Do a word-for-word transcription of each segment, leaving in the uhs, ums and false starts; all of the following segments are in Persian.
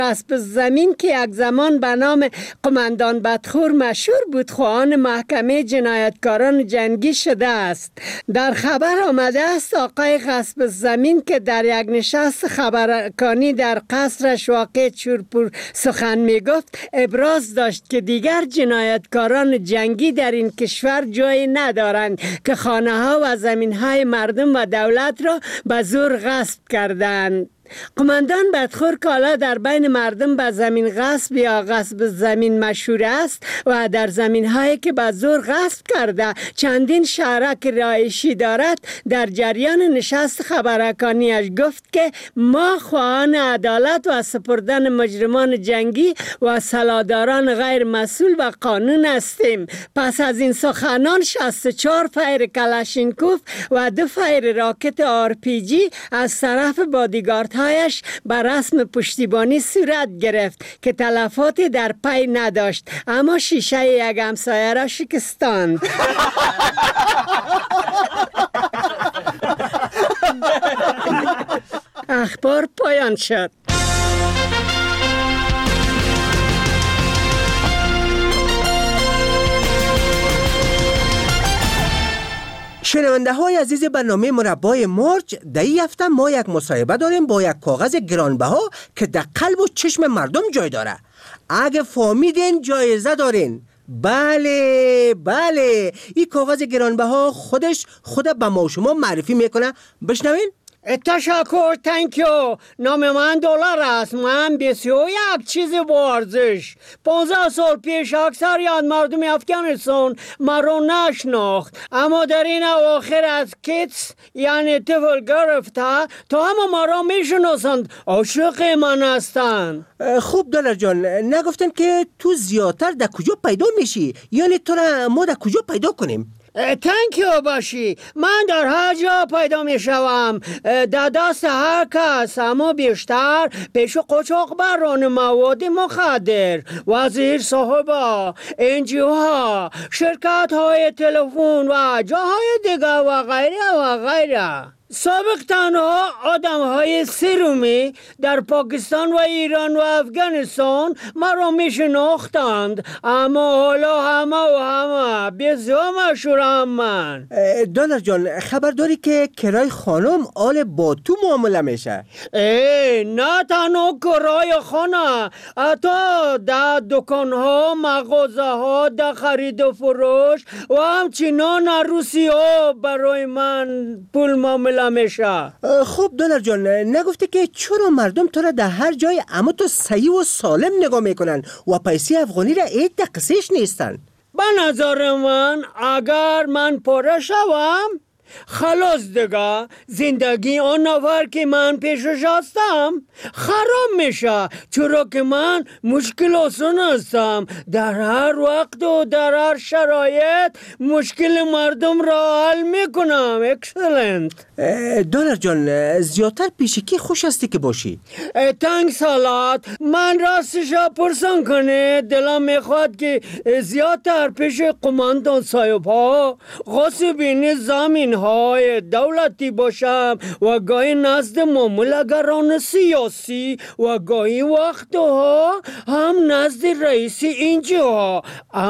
غصب زمین که یک زمان به نام قماندان بدخور مشهور بود خواهان محکمه جنایتکاران جنگی شده است. در خبر آمده است آقای غصب زمین که در یک نشست خبررسانی در قصرش واقع چورپور سخن می گفت ابراز داشت که دیگر جنایتکاران جنگی در این کشور جایی ندارند که خانه ها و زمین های مردم و دولت را به زور غصب کردند. قماندان بدخور کالا در بین مردم به زمین غصب یا غصب زمین مشهور است و در زمین هایی که به زور غصب کرده چندین شهرک رایشی دارد در جریان نشست خبررسانیش گفت که ما خواهان عدالت و سپردن مجرمان جنگی و سلاداران غیر مسئول و قانون هستیم. پس از این سخنان شصت و چهار فیر کلاشینکوف و دو فیر راکت آر پی جی از طرف بادیگارد هایش بر رسم پشتیبانی صورت گرفت که تلفاتی در پی نداشت، اما شیشه یک همسایه را شکستاند. اخبار پایان شد. شنونده های عزیز برنامه مربای مرج، در این هفته ما یک مصاحبه داریم با یک کاغذ گرانبها که در قلب و چشم مردم جای داره. اگه فهمیدین جایزه دارین. بله بله، این کاغذ گرانبها خودش خود به ما و شما معرفی میکنه. بشنوین. تشکر، تانکیو. نام من دلار است. من بسیار یک چیز با ارزش. پانزده سال پیش اکثریت مردم افغانستان مرا نشناخت، اما در این اواخر از کیتس یعنی طفل گرفته تا همه مرا میشناسند. عاشق من هستند. خوب دلار جان، نگفتن که تو زیادتر در کجا پیدا میشی؟ یعنی تو را ما در کجا پیدا کنیم؟ تانکیو باشی. من در هر جا پیدا می شوم، در دست هر کس، اما بیشتر پیش قاچاقبران مواد مخدر، وزیر صاحبا، انجیو ها، شرکت های تلفن و جاهای دیگر و غیره و غیره. سابق تنها آدم های سرومی در پاکستان و ایران و افغانستان مرا می شناختند، اما حالا همه و همه بسیار مشهورم من. دلار جان، خبر داری که کرای خانم آل با تو معامله میشه؟ ای نه تنها کرای خانه، حتی در دکان ها، مغازه ها، در خرید و فروش و همچنان عروسی ها برای من پول معامله میشه. خب دلار جان، نگفته که چرا مردم تو را در هر جای اما تو صحیح و سالم نگاه میکنن و پیسه افغانی را اید دقیقش نیستن؟ به نظر من اگر من پاره شوم خلاص دیگه زندگی آن نفر که من پیشش هستم خراب میشه، چرا که من مشکل آسان هستم. در هر وقت و در هر شرایط مشکل مردم را حل میکنم. اکسلنت. دلار جان، زیادتر پیشکی خوش هستی که باشی. تنگ سالات. من راستش پرسان کنه دلم میخواد که زیادتر پیش قماندان صاحب ها، غاصبین زمین های دولتی باشم و گاهی نزد معامله‌گران سیاسی و گاهی وقتها هم نزد رئیس اینجا.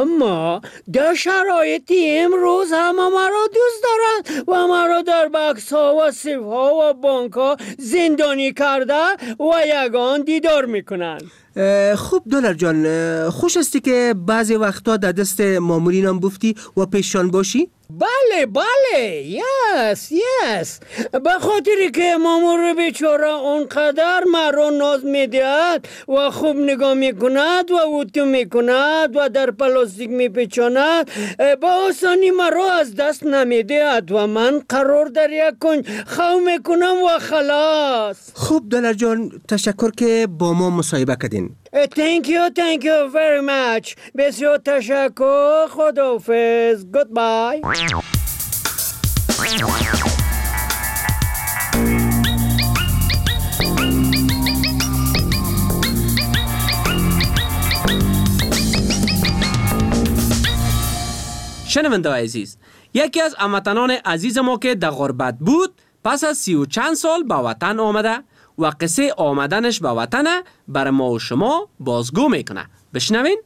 اما در شرایط امروز همه مرا دوست دارند و مرا در بکس ها و سیف ها و بانک ها زندانی کرده و یگان دیدار میکنند. خوب دلار جان، خوش هستی که بعضی وقتا در دست مامورین هم بفتی و پیشان باشی؟ بله بله، یس یس. به خاطری که مامور بیچاره اونقدر مرا ناز میدهد و خوب نگاه میکند و اوتو میکند و در پلاستیک میپیچاند، با آسانی مرا از دست نمیدهد و من قرار در یک کنج خو میکنم و خلاص. خوب دلار جان، تشکر که با ما مصاحبه کردین. Thank you, thank you very much. بسیار تشکر. خداحافظ. Goodbye. شنونده عزیز، یکی از هموطنان عزیز ما که در غربت بود پس از سی و چند سال به وطن آمده و قصه آمدنش به وطن بر ما و شما بازگو میکنه. بشنوین؟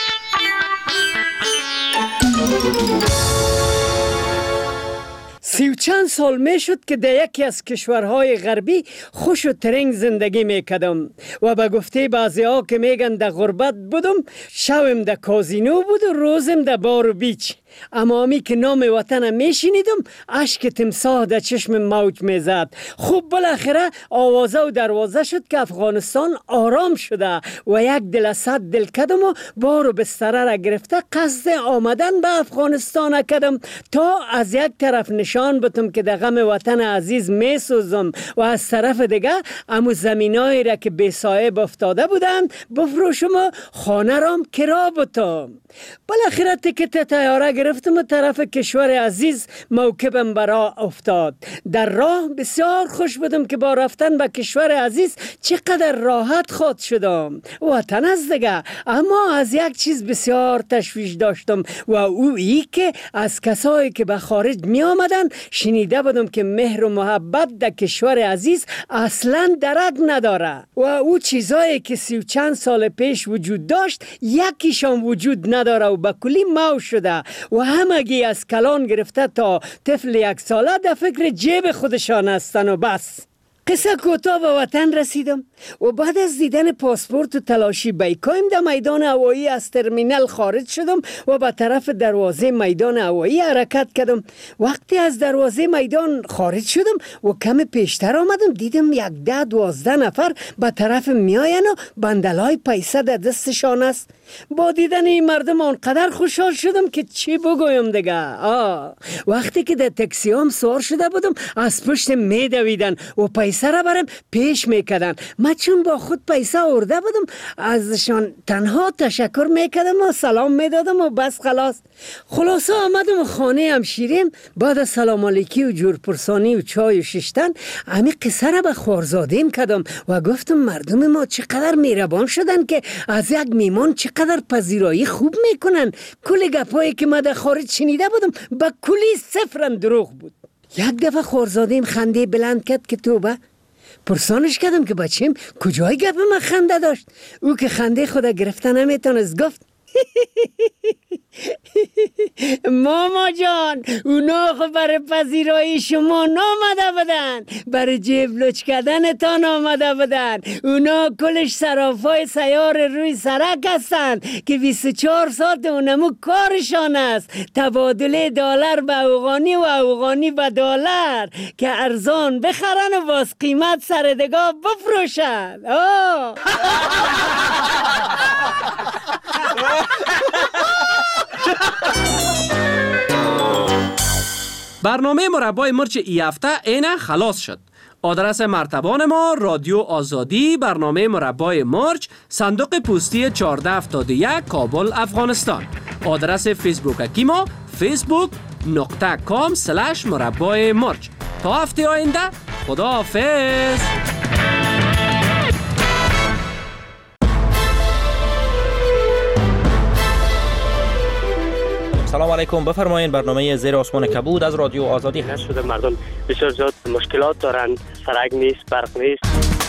سی و چند سال می شد که در یکی از کشورهای غربی خوش و ترنگ زندگی می کدم و به گفته بعضی ها که میگن در غربت بودم، شوم در کازینو بود و روزم در بار و بیچ. اما امی که نام وطنم میشنیدم اشک تمساح در چشم موج میزد. خب بالاخره آوازه و دروازه شد که افغانستان آرام شده و یک دل صد دل کدم و بارو بستره را گرفته قصد آمدن به افغانستان کدم تا از یک طرف نشان بتم که در غم وطن عزیز میسوزم و از طرف دیگه امو زمینایی را که بی صاحب افتاده بودند بفروشم و خانه رام کرا بتم. بالاخره تکت طیاره گرفتم و طرف کشور عزیز موکبم برا افتاد. در راه بسیار خوش بودم که با رفتن به کشور عزیز چقدر راحت خود شدم. وطن از دیگه، اما از یک چیز بسیار تشویش داشتم و او ای که از کسایی که به خارج می آمدن شنیده بودم که مهر و محبت در کشور عزیز اصلا درک نداره و او چیزایی که سی و چند سال پیش وجود داشت یکیشان وجود نداره و به کلی مو شده و همگی از کلان گرفته تا طفل یک ساله در فکر جیب خودشان هستن و بس. قصه کوتاه به وطن رسیدم و بعد از دیدن پاسپورت و تلاشی بیکایم در میدان هوایی از ترمینال خارج شدم و به طرف دروازه میدان هوایی حرکت کردم. وقتی از دروازه میدان خارج شدم و کم پیشتر آمدم دیدم یک ده دوازده نفر به طرف میاین و بندلای پیسه در دستشان است. با دیدن این مردم آنقدر خوشحال شدم که چی بگویم دیگه. آه. وقتی که در تاکسی هم سوار شده بودم از پشت می دویدن و پیسه را برم پیش میکردن. من چون با خود پیسه آورده بودم ازشان تنها تشکر میکردم و سلام میدادم و بس خلاص. خلاصه آمدم و خانه همشیریم. بعد از سلام علیکی و جورپرسانی و چای و ششتن امی قصه را به خوارزادیم کردم و گفتم مردم ما چقدر مهربان شدن که از یک میمان چقدر پذیرایی خوب میکنن. کل گپایی که من در خارج شنیده بودم با کلی صفرن دروغ بود. یک دفعه خوارزادیم خنده بلند کرد که توبه. پرسانش کردم که بچیم کجای گپ من خنده داشت. او که خنده خود گرفته نمیتونست گفت ماما جان اونا خب برای پذیرایی شما نامده بودن، برای جیب لچ کردنتان آمده بودن. اونا کلش صرافای سیار روی سرک هستن که بیست و چهار ساعت اونمو کارشان است تبادله دلار به افغانی و افغانی به دلار که ارزان بخرن و باز قیمت سر دگاه بفروشن. آه برنامه مربای مرچ ای هفته اینه خلاص شد. آدرس مرتبان ما رادیو آزادی، برنامه مربای مرچ، صندوق پستی چهارده هفتاد و یک، کابل، افغانستان. آدرس فیسبوک اکی ما فیسبوک نقطه کام سلش مربای مرچ. تا هفته آینده خدا حافظ. سلام علیکم، بفرمایید. برنامه زیر آسمان کبود از رادیو آزادی هست. شده مردم بسیار زیاد مشکلات دارند، سرک نیست، برق نیست.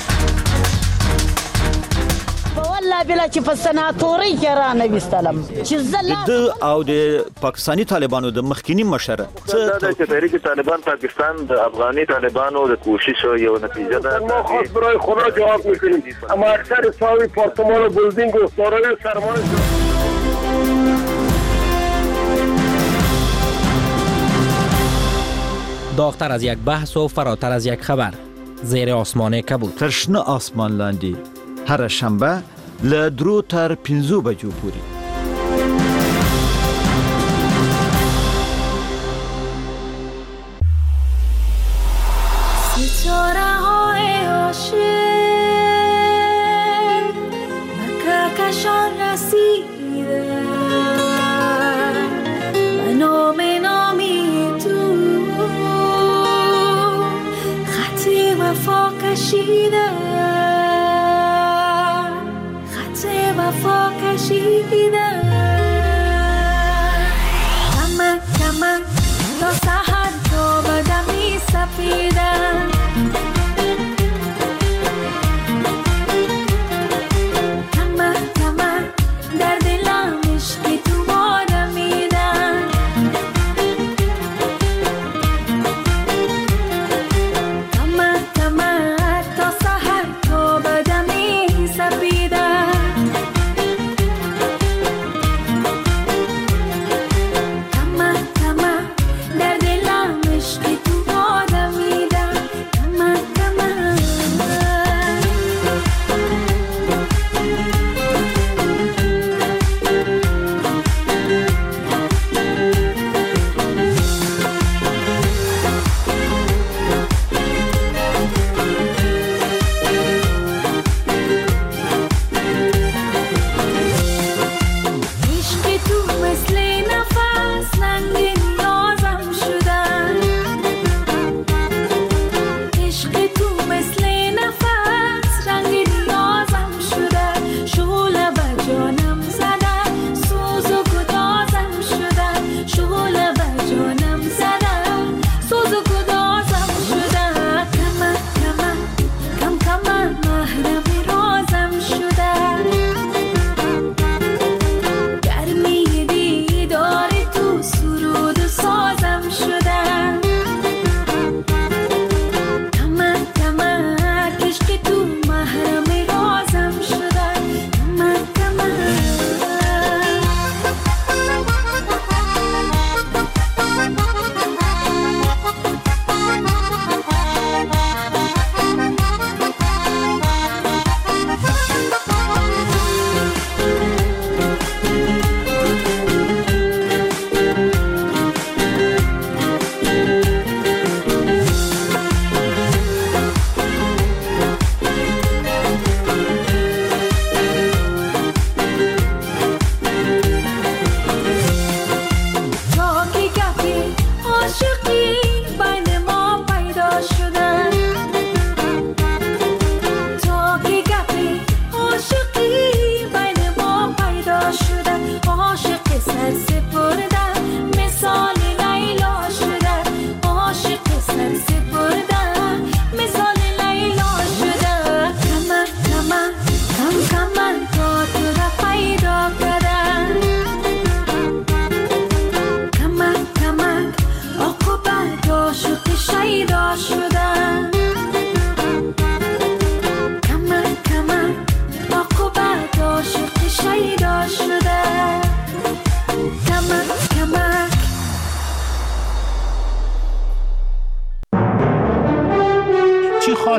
والله بلا چې په سناتوري کې را نه وستلم چې زلا د او د پاکستانی طالبانو د مخکینی مشره چې تحریک طالبان پاکستان د افغاني طالبانو د کوشش یو نتیجه ده. ما خاص برای خدا جواب میکنیم، اما اکثر ساوی پارتمان و بلدینگ و دارای سرمایه داغتر از یک بحث و فراتر از یک خبر. زیر آسمان کبود. ترشنه آسمان لاندی هر شنبه له درو تر پنځو بجو پورې. ستاره‌های عاشق به کهکشان رسیده و نام نامی تو خط وفا کشیده، خط وفا کشیده. کمک کمک تا سحر تا بدمی سپیدن،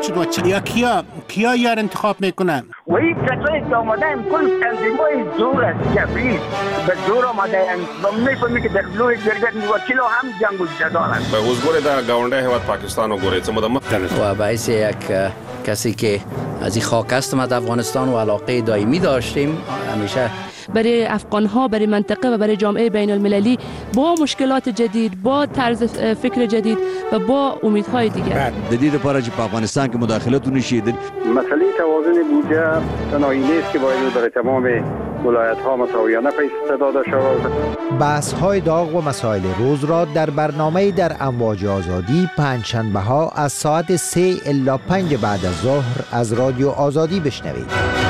انتخاب شد و چ... یا کیا کیا یار انتخاب میکنن و این کسایی که آمدن کل تنظیمای زور است جبری به زور آمدن و میفهمی که در لوی جرگت وکیل هم جنگ و جدال است به حضور در گاونده هیواد پاکستان و گوره چمدم و باعث یک کسی که از این خاک هستم از افغانستان و علاقه دائمی داشتیم همیشه برای افغان ها، برای منطقه و برای جامعه بین المللی با مشکلات جدید، با طرز فکر جدید و با امیدهای دیگر. جدید لپاره چې په افغانستان کې مداخلتونه شي مسئله توازن بودجه تنهایی نیست که باید برای تمام ولایت ها مساویانه پیش داده شود. بحث های داغ و مسائل روز را در برنامه در امواج آزادی پنجشنبه ها از ساعت سه الی پنج بعد از ظهر از رادیو آزادی بشنوید.